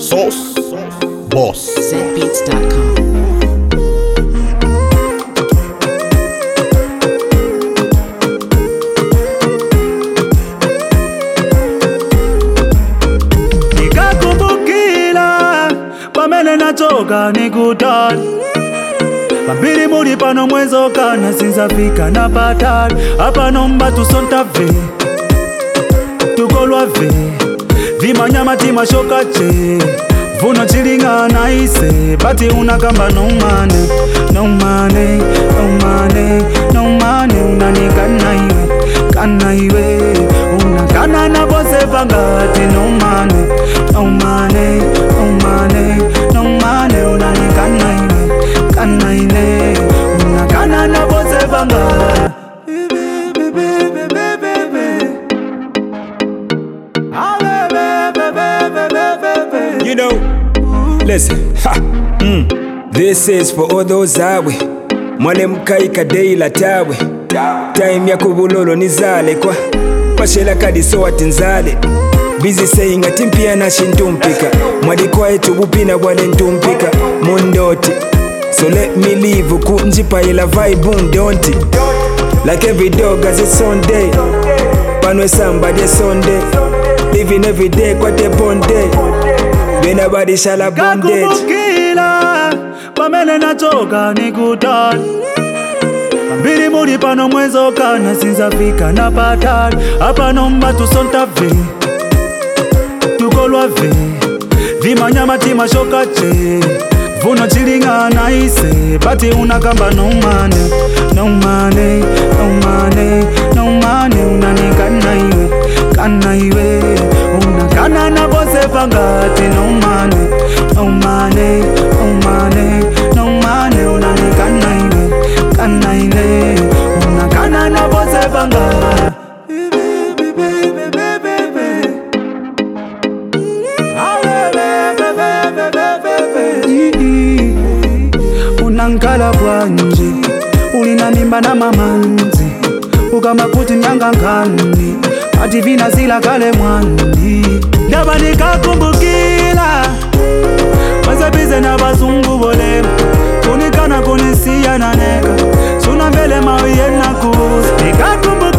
Sauce Boss. ZBeats.com. Pamene nachoka nikutali Pambili muli pano mwezo kana sinzafika na patali Apano mbatu sontave Tukolwa ve Vimanyama tima shoka che Vuno chilinga na ise Bati unakamba no money No money, no money, no money Unanikana iwe, kana iwe Unakana na bose vangati no money No money, no money, no money Unanikana iwe, kana iwe Unakana na bose vangati You know, listen, This is for all those awe Mwale mkaika deila tawe Time ya kubulolo nizale kwa Pashela kadiso watinzale Busy saying ati mpia na shintumpika Mwadi kwa etu bupina wale ntumpika Mondoti So let me leave kunjipa ila vibe undonti Like every dog has its own day Panwe somebody Sunday Living every day kwa te bonde Benabadi shala bondage Kakubukila Pamene nachoka nikutali Pambili muli pano mwezo kana sinzafika na patali Apano mbatu sontave Tukolwa ve Vimanyama tima shoka che Vuno chilinga na ise Bati unakamba no money No money, no money, no money Unanikana iwe, kana iwe Unakana na bose vangati no money No money, no money, no money Unanikana iwe, kana iwe Unakana na bose vangati Unankala bwanje Ulinanimba na mamanzi Ukama kuti nyangangani Ati vina zila kale mwandi Ndaba nikakumbukila Wazebize na bazungu bolema Kunikana kunisia na neka Suna mbele mawiye na kuza Nikakumbukila